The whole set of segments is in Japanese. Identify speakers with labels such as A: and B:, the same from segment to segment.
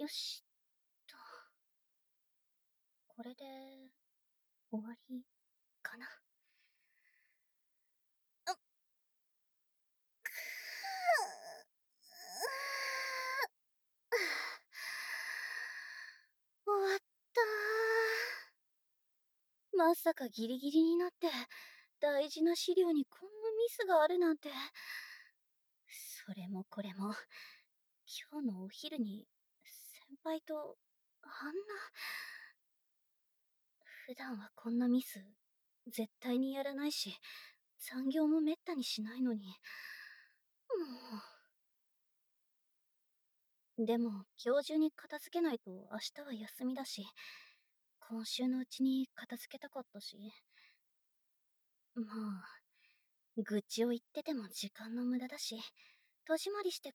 A: よしと、これで終わりかな。うっ終わったー。まさかギリギリになって大事な資料にこんなミスがあるなんて。それもこれも今日のお昼に先輩とあんな。普段はこんなミス絶対にやらないし、残業もめったにしないのに。もでも今日中に片付けないと明日は休みだし、今週のうちに片付けたかったし。まあ愚痴を言ってても時間の無駄だし、戸締まりして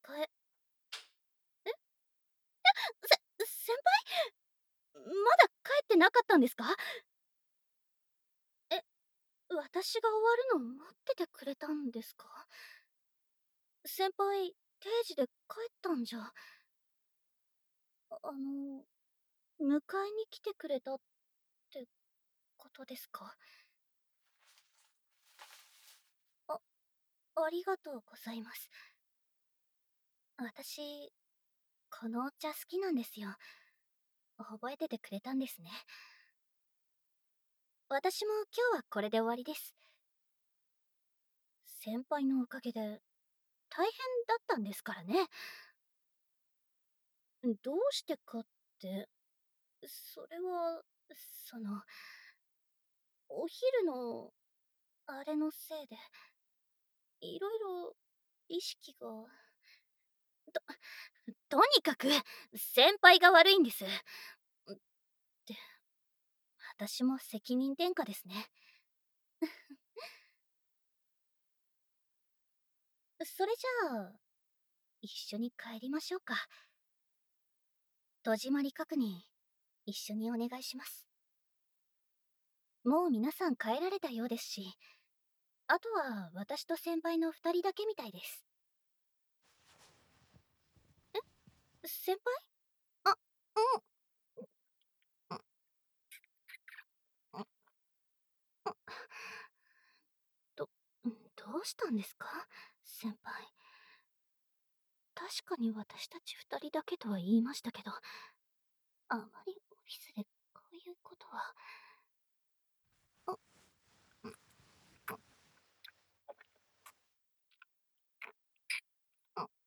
A: 先輩、まだ帰ってなかったんですか？え、私が終わるのを待っててくれたんですか？先輩、定時で帰ったんじゃ。迎えに来てくれたってことですか？あ、ありがとうございます。私、このお茶好きなんですよ。覚えててくれたんですね。私も今日はこれで終わりです。先輩のおかげで大変だったんですからね。どうしてかって、それは、その、お昼のあれのせいで、いろいろ意識が。とにかく、先輩が悪いんです。で、私も責任転嫁ですね。それじゃあ、一緒に帰りましょうか。戸締まり確認、一緒にお願いします。もう皆さん帰られたようですし、あとは私と先輩の二人だけみたいです。先輩。あ、うん、うん、ど、どうしたんですか先輩。確かに私たち二人だけとは言いましたけど、あまりオフィスでこういうことは。あ、あ、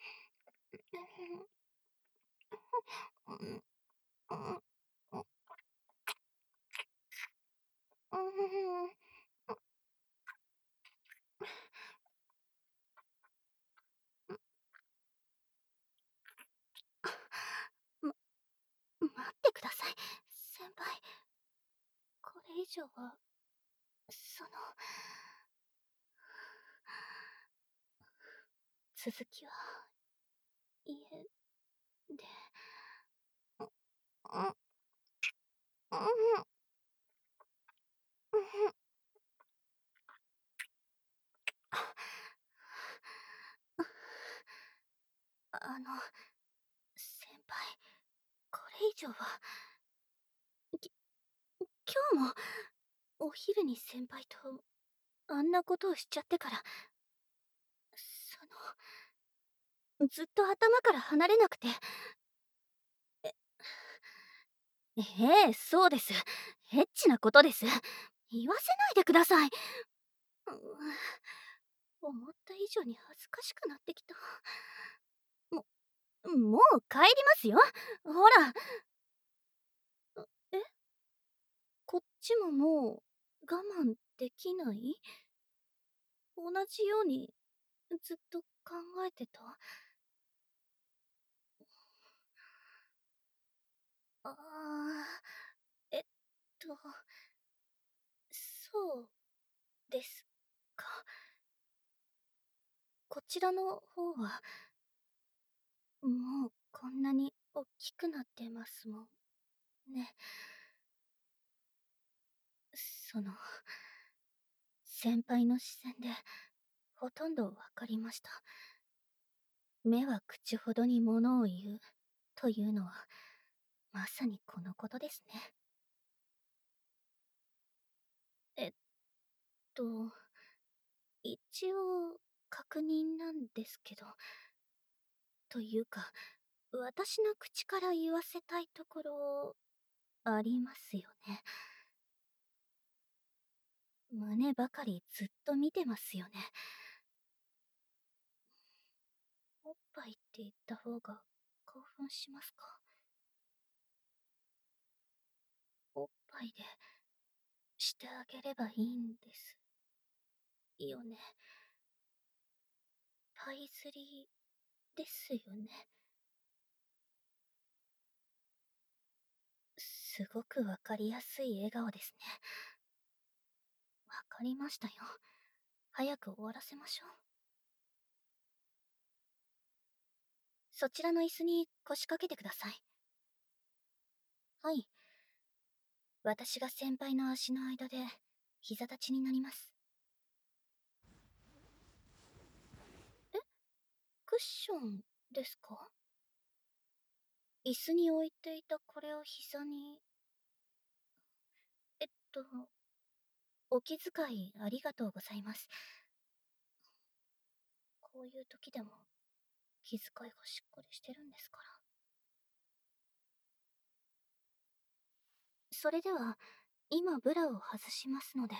A: うん、うん、うん、うん、ま、待ってください、先輩。これ以上は、その、続きは、家で。うん、うん、うん、うん。あの、先輩、これ以上は。き今日もお昼に先輩とあんなことをしちゃってから、ずっと頭から離れなくて。ええ、そうです。エッチなことです。言わせないでください。思った以上に恥ずかしくなってきた。もう帰りますよ。ほら。え、こっちももう我慢できない？同じようにずっと考えてた。ああ、えっと、そうですか。こちらの方は、もうこんなに大きくなってますもんね。その、先輩の視線でほとんどわかりました。目は口ほどに物を言う。 というのは、まさにこのことですね。えっと、一応、確認なんですけど、というか、私の口から言わせたいところ、ありますよね。胸ばかりずっと見てますよね。おっぱいって言った方が興奮しますか？おっぱいでしてあげればいいんですよね。パイ釣りですよね。すごくわかりやすい笑顔ですね。わかりましたよ。早く終わらせましょう。そちらの椅子に腰掛けてください。はい。私が先輩の足の間で膝立ちになります。え、クッションですか？椅子に置いていたこれを膝に。えっと、お気遣いありがとうございます。こういう時でも気遣いがしっかりしてるんですから。それでは、今ブラを外しますので、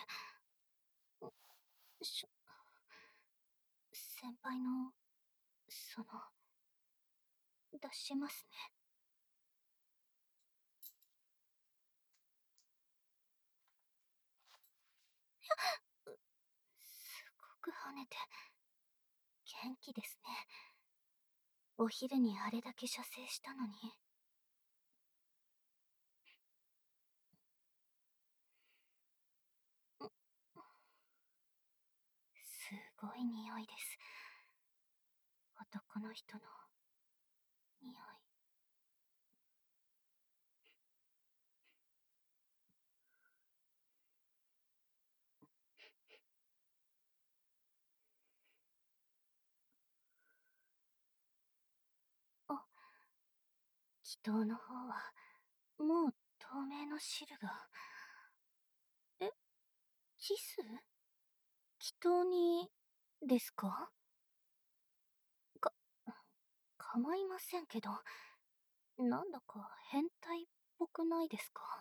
A: しょ、先輩の、その、出しますね。すごく跳ねて、元気ですね。お昼にあれだけ射精したのに。すごい匂いです。男の人の匂い。あ、祈祷の方は、もう透明の汁が。え、キス？祈祷に、ですか？か、構いませんけど、なんだか変態っぽくないですか？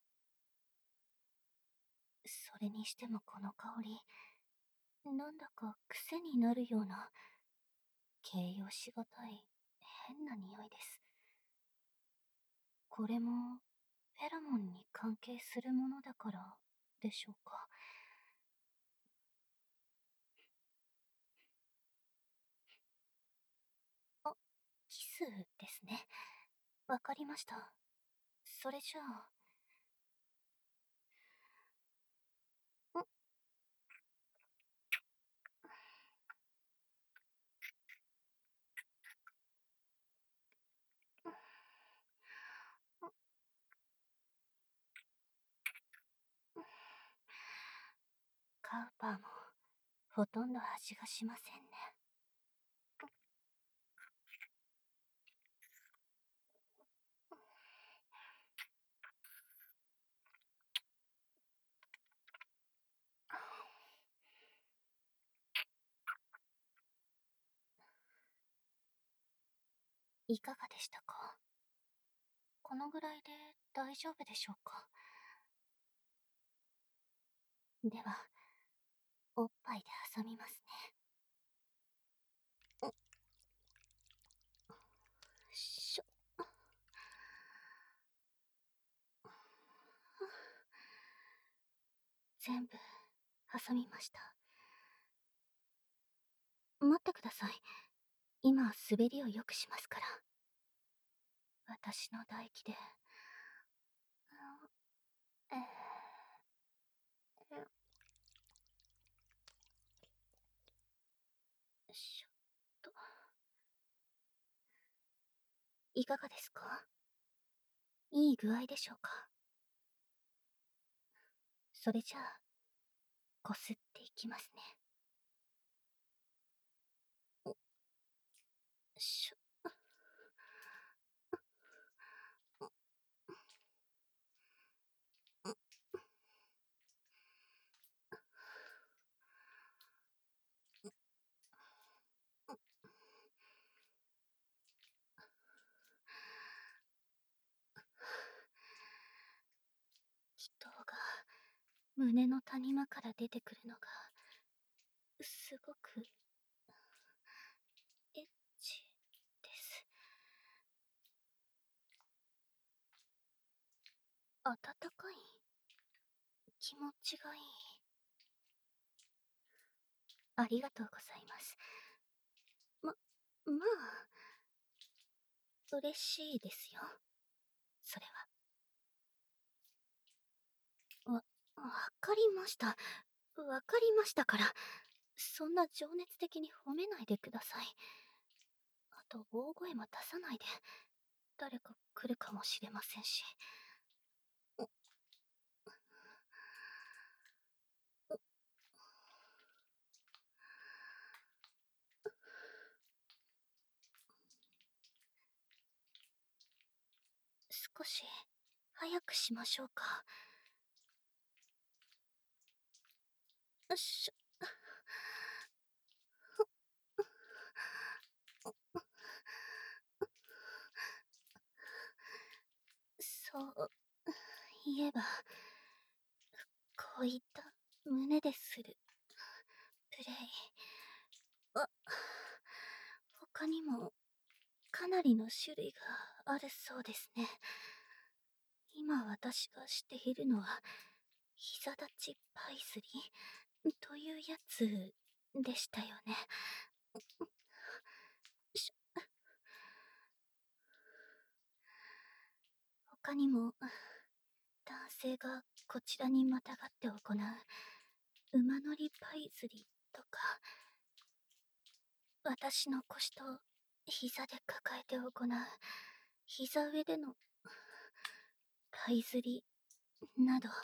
A: それにしてもこの香り、なんだか癖になるような、形容しがたい、変な匂いです。これも、フェロモンに関係するものだからでしょうか。あ、キスですね。わかりました。それじゃあ、ん、カウパーも、ほとんど味がしませんね。いかがでしたか？このぐらいで大丈夫でしょうか？では、おっぱいで挟みますね。しょ、全部挟みました。待ってください。今、滑りを良くしますから。私の唾液で。えー、しょっと。いかがですか？いい具合でしょうか？それじゃあ、こすっていきますね。しょ、 胸の谷間から出てくるのが、すごく、エッチです。暖かい。気持ちがいい。ありがとうございます。まあ、嬉しいですよ。それは。わかりました。わかりましたから。そんな情熱的に褒めないでください。あと、大声も出さないで。誰か来るかもしれませんし。少し、早くしましょうか。しょ、そういえば、こういった胸でするプレイ。あ、他にもかなりの種類があるそうですね。今私がしているのは、膝立ちパイスリというやつでしたよね。し他にも、男性がこちらにまたがって行う馬乗りパイズリとか、私の腰と膝で抱えて行う膝上でのパイズリなど、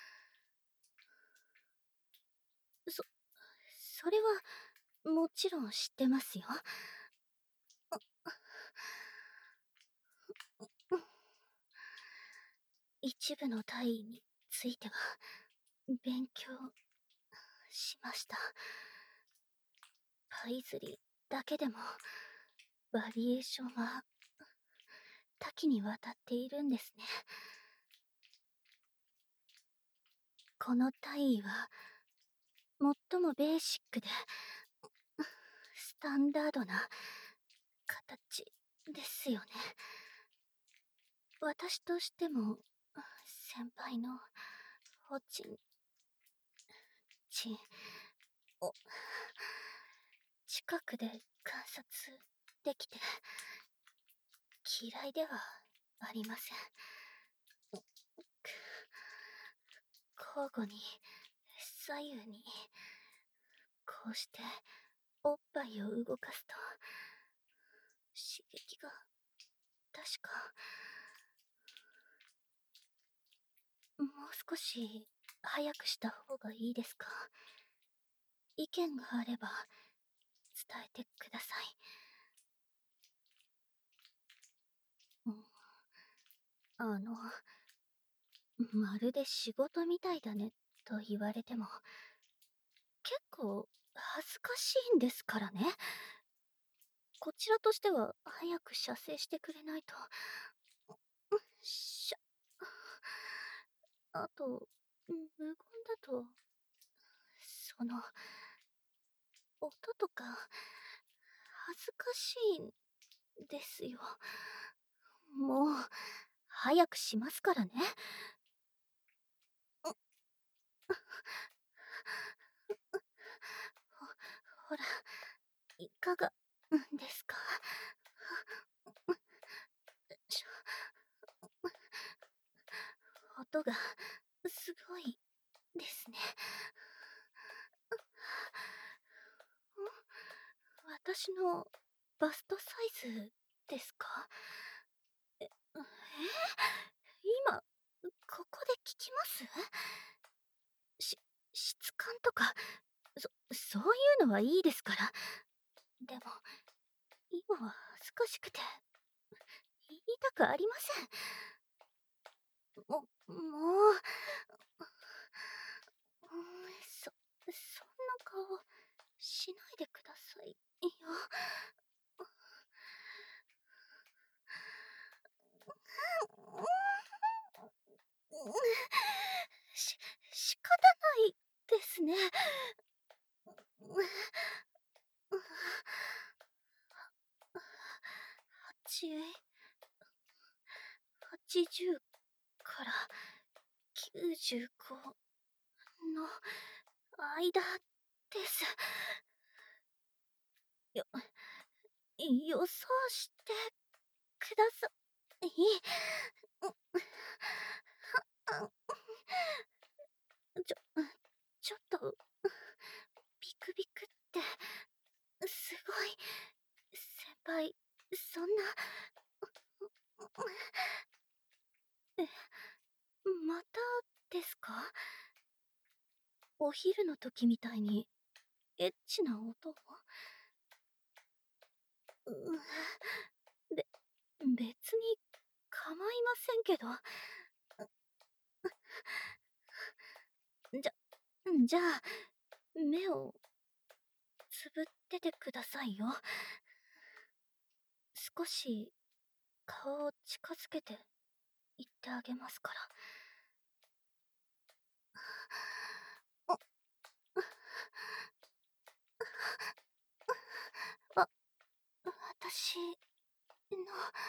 A: そ、それはもちろん知ってますよ。一部の体位については勉強しました。パイズリだけでもバリエーションは多岐にわたっているんですね。この体位は最もベーシックでスタンダードな形ですよね。私としても先輩のおちんちんを近くで観察できて嫌いではありません。交互に左右にこうしておっぱいを動かすと刺激が確かもう少し早くした方がいいですか？意見があれば伝えてください。うん、まるで仕事みたいだねと言われても結構恥ずかしいんですからね。こちらとしては早く射精してくれないと。しゃ、あと、無言だと、その、音とか、恥ずかしいんですよ。もう、早くしますからね。ほら、いかがですか？し音が、すごいですね。私のバストサイズですか？今、ここで聞きます？し、質感とか、そういうのはいいですから。でも、今は恥ずかしくて、言いたくありません。もう、そんな顔、しないでくださいよ。し、仕方ですね。80から95の間です。よ、予想してください。ちょ、ちょっと、ビクビクって、すごい、先輩、そんな、え、またですか？お昼の時みたいに、エッチな音を？べ、別に構いませんけど。じゃ、じゃあ、目をつぶっててくださいよ。少し顔を近づけて言ってあげますから。わ、私の、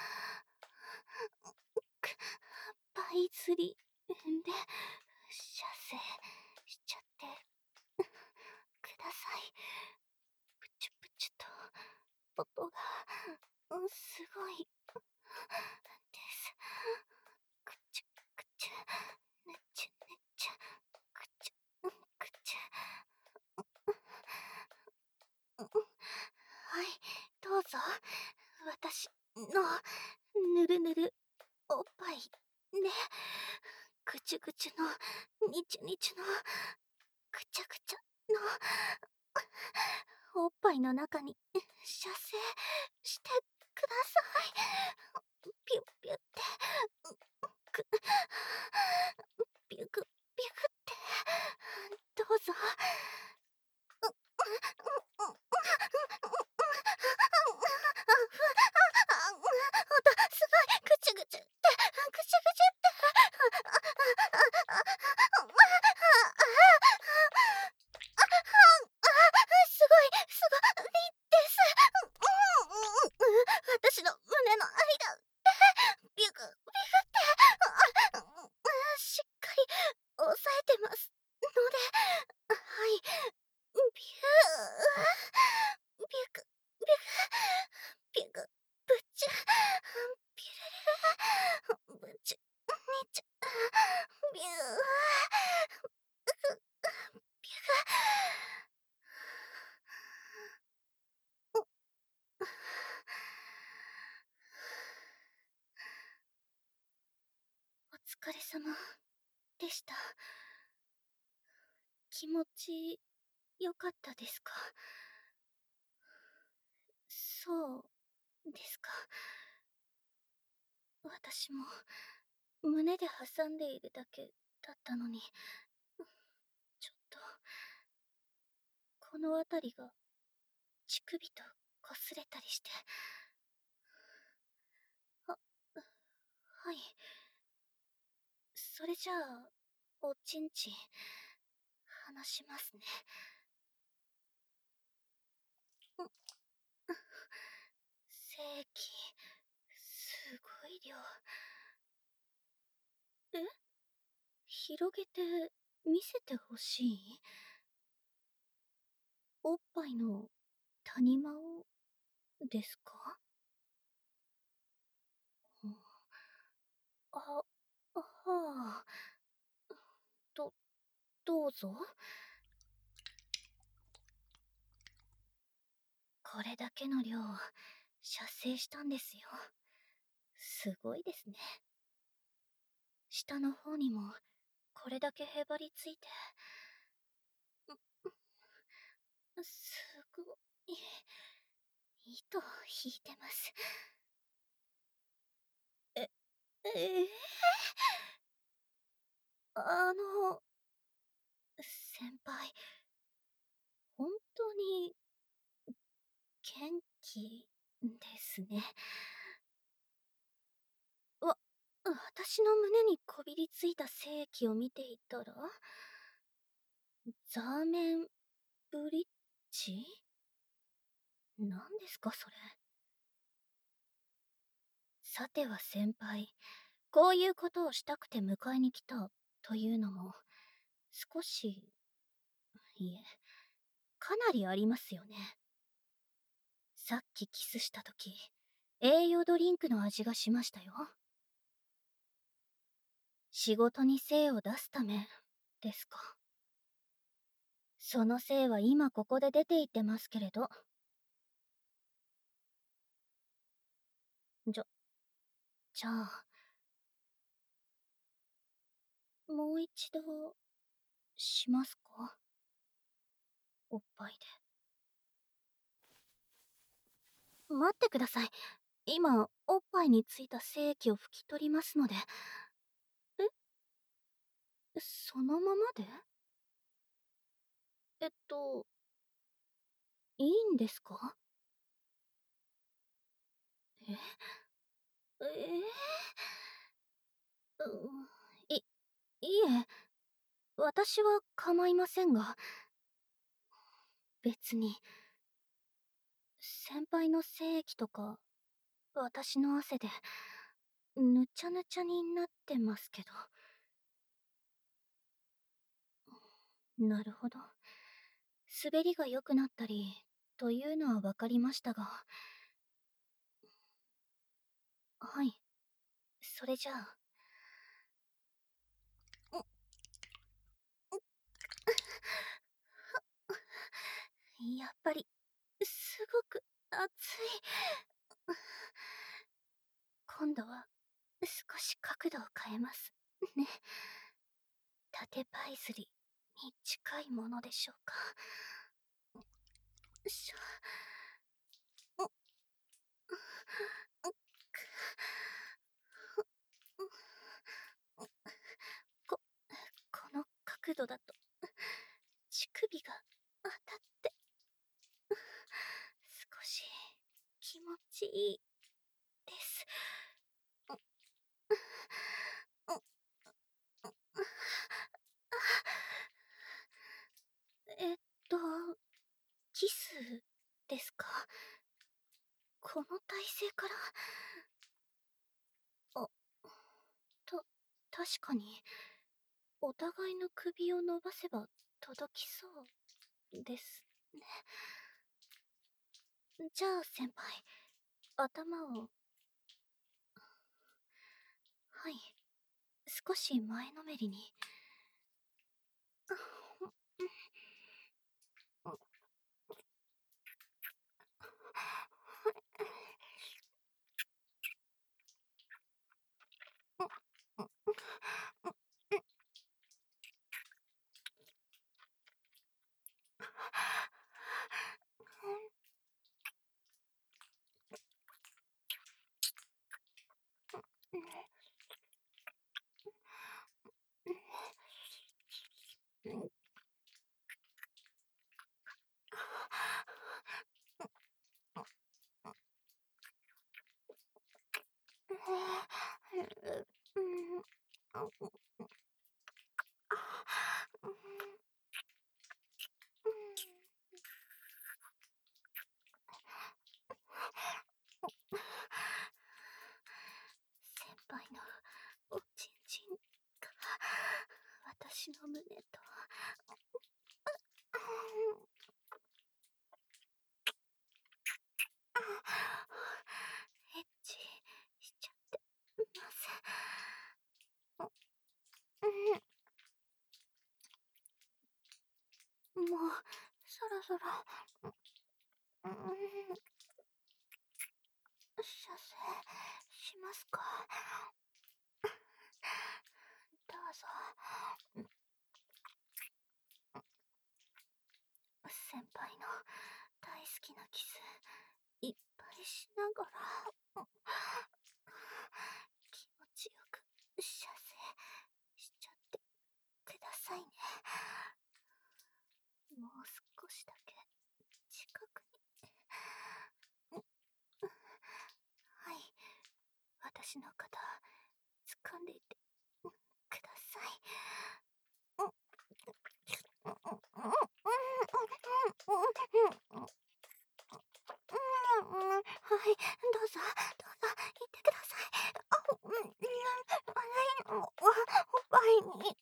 A: く、バイ釣りで、射精しちゃってください。プチュプチュと音が、すごいです。くちゅくちゅ、ぬちゅぬちゅ、くちゅくちゅ。はい、どうぞ。私のぬるぬるおっぱいね。ぐちゅぐちゅの、にちゅにちゅの、ぐちゃぐちゃの、おっぱいの中に射精してください。ピュッピュって、く、ピュクピュクって、どうぞ。すごい、ぐちゅぐちゅって、ぐちゅぐちゅって、すごい、すごいです。私の胸の間、ビュクビュクって、しっかり押さえてますので、はい、ビュー、ビュクビュク、ビュク、ブチュ、ビュルル、ブチュ、ニチュ、ビュー、ビュク。お疲れ様でした。気持ちよかったですか？そうですか。私も胸で挟んでいるだけだったのに、ちょっと、この辺りが乳首と擦れたりして。あ、はい。それじゃあ、おちんちん、話しますね。精液、すごい量。え？広げて見せてほしい？おっぱいの谷間をですか？あ、はあ。ど、どうぞ。これだけの量、射精したんですよ。すごいですね。下の方にも、これだけへばりついて。すごい。糸を引いてます。え、ええの、先輩、本当に、元気ですね。わ、私の胸にこびりついた精液を見ていたら、 ザーメンブリッジ？何ですかそれ。さては先輩、こういうことをしたくて迎えに来たというのも、少し、いえ、かなりありますよね。さっきキスした時、栄養ドリンクの味がしましたよ。仕事に精を出すため、ですか。その精は今ここで出ていってますけれど。じゃあ、もう一度、しますか？おっぱいで。待ってください。今、おっぱいについた精液を拭き取りますので。そのままで？いいんですか？ええい、いえ、私は構いませんが、別に、先輩の精液とか、私の汗で、ぬちゃぬちゃになってますけど。なるほど。滑りが良くなったり、というのは分かりましたが。はい。それじゃあ。やっぱり、すごく熱い。今度は、少し角度を変えます。ね。縦パイズリに近いものでしょうか。しょ。こ、この角度だと、乳首が当たって、少し気持ちいいです。えっと、キスですか？この体勢から。あ、確かに、お互いの首を伸ばせば届きそうですね。じゃあ先輩、頭を。はい、少し前のめりに。先輩のおちんちんが私の胸と。エッチしちゃってます。もうそろそろ射精しますか？どうぞ。先輩の大好きなキスいっぱいしながら、気持ちよく射精しちゃってくださいね。もう少しだけ近くに。はい、私の肩掴んでいてください。 い、どうぞ、どうぞ、言ってください。おっぱいに、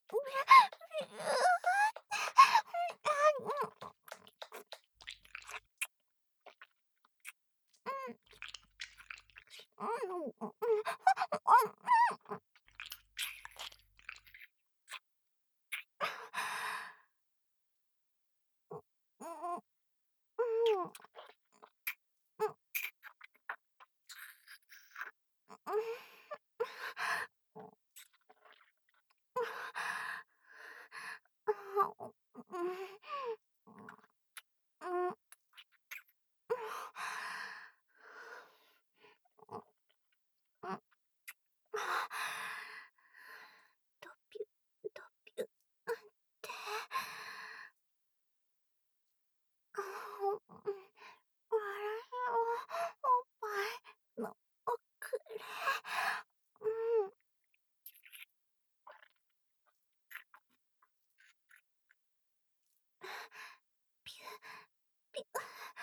A: ドピュ、ドピュって笑いをおっぱいのくれ。ピュ、ピュ、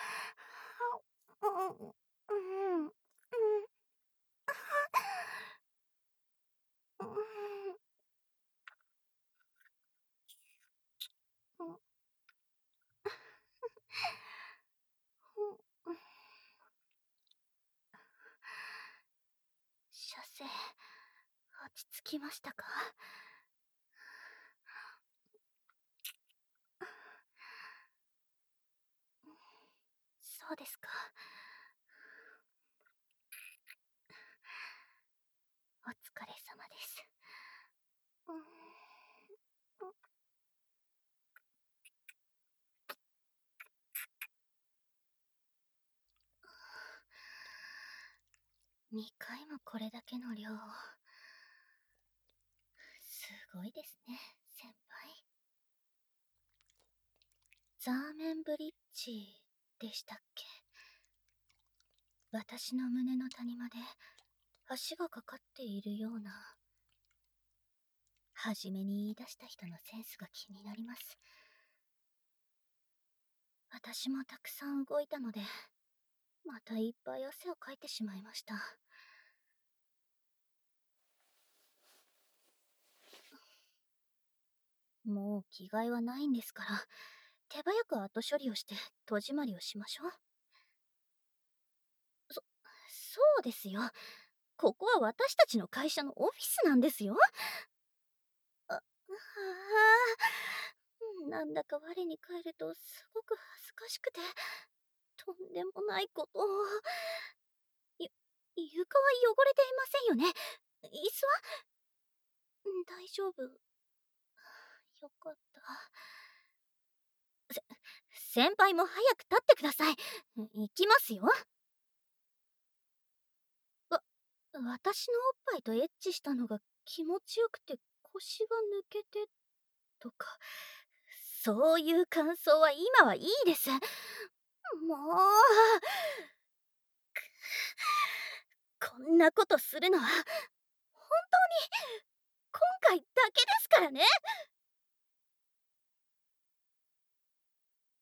A: 射精、落ち着きましたか？そうですか。お疲れ様です。2回もこれだけの量を。すごいですね、先輩。ザーメンブリッジでしたっけ？私の胸の谷まで足がかかっているような。初めに言い出した人のセンスが気になります。私もたくさん動いたので、またいっぱい汗をかいてしまいました。もう着替えはないんですから、手早く後処理をして戸締まりをしましょう。そうですよ。ここは私たちの会社のオフィスなんですよ。あ、なんだか我に返るとすごく恥ずかしくて、とんでもないことを。ゆ、床は汚れていませんよね。椅子は大丈夫。よかった。先輩も早く立ってください。行きますよ。私のおっぱいとエッチしたのが気持ちよくて腰が抜けてとか、そういう感想は今はいいです。もう、こんなことするのは本当に今回だけですからね。